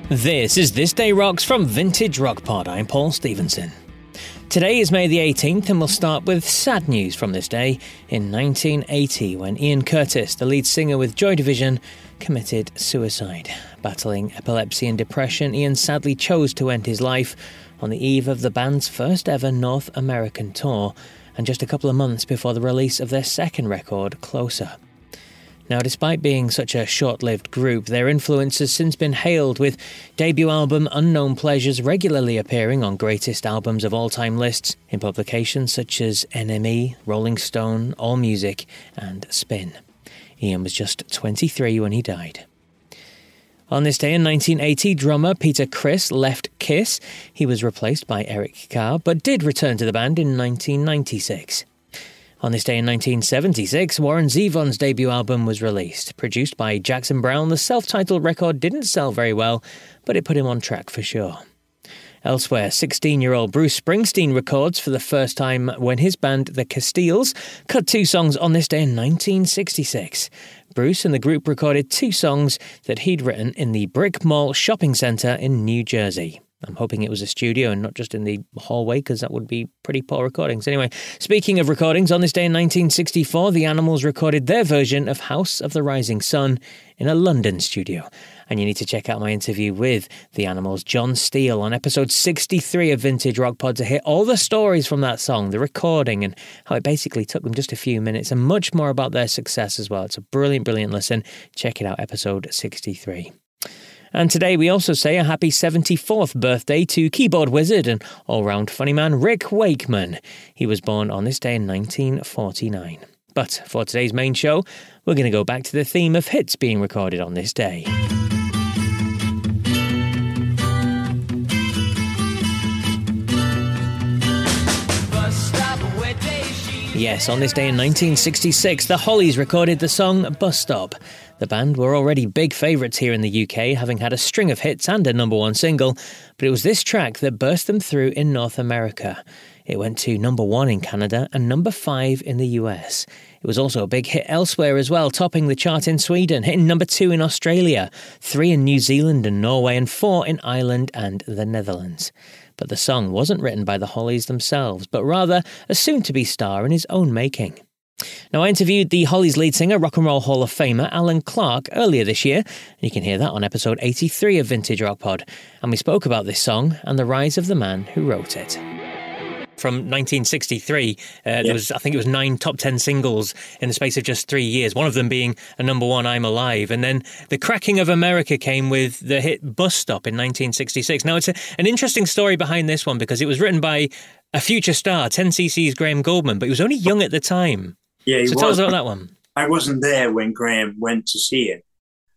This is This Day Rocks from Vintage Rock Pod. I'm Paul Stevenson. Today is May the 18th and we'll start with sad news from this day in 1980 when Ian Curtis, the lead singer with Joy Division, committed suicide. Battling epilepsy and depression, Ian sadly chose to end his life on the eve of the band's first ever North American tour and just a couple of months before the release of their second record, Closer. Now, despite being such a short-lived group, their influence has since been hailed, with debut album Unknown Pleasures regularly appearing on greatest albums of all-time lists in publications such as NME, Rolling Stone, AllMusic and Spin. Ian was just 23 when he died. On this day in 1980, drummer Peter Criss left Kiss. He was replaced by Eric Carr, but did return to the band in 1996. On this day in 1976, Warren Zevon's debut album was released. Produced by Jackson Browne, the self-titled record didn't sell very well, but it put him on track for sure. Elsewhere, 16-year-old Bruce Springsteen records for the first time when his band, The Castiles, cut 2 songs on this day in 1966. Bruce and the group recorded 2 songs that he'd written in the Brick Mall shopping centre in New Jersey. I'm hoping it was a studio and not just in the hallway, because that would be pretty poor recordings. Anyway, speaking of recordings, on this day in 1964, the Animals recorded their version of House of the Rising Sun in a London studio. And you need to check out my interview with the Animals' John Steele on episode 63 of Vintage Rock Pod to hear all the stories from that song, the recording, and how it basically took them just a few minutes, and much more about their success as well. It's a brilliant, brilliant listen. Check it out, episode 63. And today we also say a happy 74th birthday to keyboard wizard and all-round funny man Rick Wakeman. He was born on this day in 1949. But for today's main show, we're going to go back to the theme of hits being recorded on this day. Yes, on this day in 1966, the Hollies recorded the song Bus Stop. The band were already big favourites here in the UK, having had a string of hits and a #1 single, but it was this track that burst them through in North America. It went to #1 in Canada and #5 in the US. It was also a big hit elsewhere as well, topping the chart in Sweden, hitting #2 in Australia, 3 in New Zealand and Norway, and 4 in Ireland and the Netherlands. But the song wasn't written by the Hollies themselves, but rather a soon-to-be star in his own making. Now, I interviewed the Hollies lead singer, Rock and Roll Hall of Famer Alan Clark earlier this year, and you can hear that on episode 83 of Vintage Rock Pod, and we spoke about this song and the rise of the man who wrote it. From 1963, there was, I think it was 9 top 10 singles in the space of just 3 years, one of them being a #1, I'm Alive. And then the cracking of America came with the hit Bus Stop in 1966. Now, it's an interesting story behind this one because it was written by a future star, 10cc's Graham Goldman, but he was only young at the time. Yeah, he so was. Tell us about that one. I wasn't there when Graham went to see it.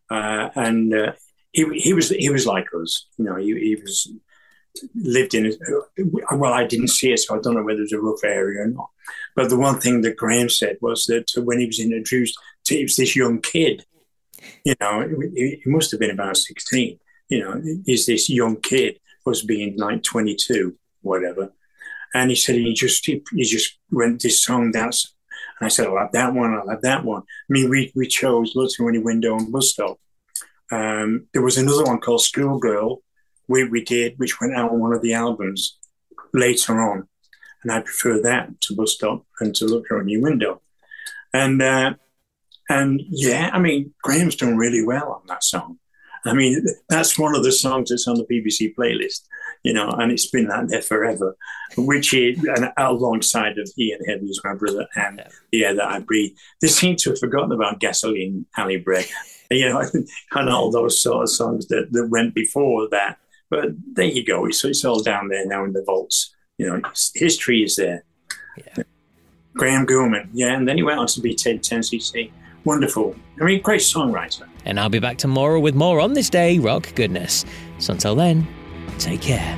He was like us. You know, he was... lived in it. Well, I didn't see it, so I don't know whether it was a rough area or not. But the one thing that Graham said was that when he was introduced to, it was this young kid, you know, he must have been about 16, you know, is this young kid, was being like 22, whatever. And he said he just went this song, that's, and I said, I'll have that one, I'll have that one. I mean, we chose Look Through Any Window and Bus Stop. There was another one called Schoolgirl, we did, which went out on one of the albums later on. And I prefer that to Bus Stop and to Look Through Any Window. And yeah, I mean, Graham's done really well on that song. I mean, that's one of the songs that's on the BBC playlist, you know, and it's been that there forever, which is, and alongside of Ian Headley's My Brother and The Air That I Breathe. They seem to have forgotten about Gasoline Alley Bread, you know, and all those sort of songs that went before that. But there you go. It's all down there now in the vaults. You know, history is there. Yeah. Graham Goldman, yeah, and then he went on to be 10cc. Wonderful. I mean, great songwriter. And I'll be back tomorrow with more on This Day Rock Goodness. So until then, take care.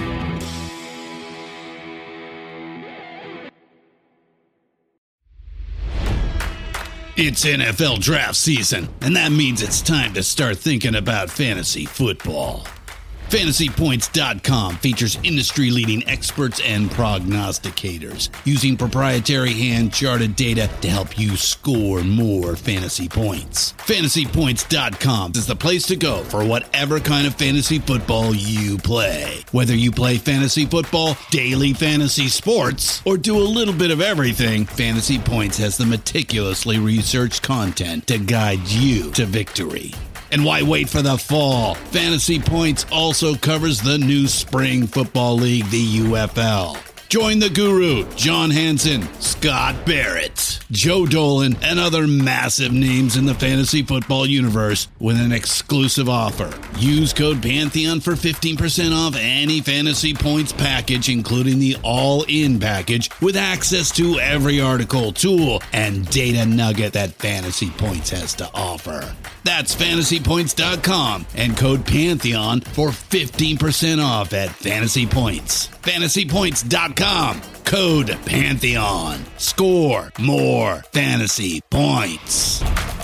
It's NFL draft season, and that means it's time to start thinking about fantasy football. FantasyPoints.com features industry-leading experts and prognosticators using proprietary hand-charted data to help you score more fantasy points. FantasyPoints.com is the place to go for whatever kind of fantasy football you play. Whether you play fantasy football, daily fantasy sports, or do a little bit of everything, Fantasy Points has the meticulously researched content to guide you to victory. And why wait for the fall? Fantasy Points also covers the new spring football league, the UFL. Join the guru, John Hansen, Scott Barrett, Joe Dolan, and other massive names in the fantasy football universe with an exclusive offer. Use code Pantheon for 15% off any Fantasy Points package, including the all-in package, with access to every article, tool, and data nugget that Fantasy Points has to offer. That's FantasyPoints.com and code Pantheon for 15% off at Fantasy Points. FantasyPoints.com, code Pantheon. Score more fantasy points.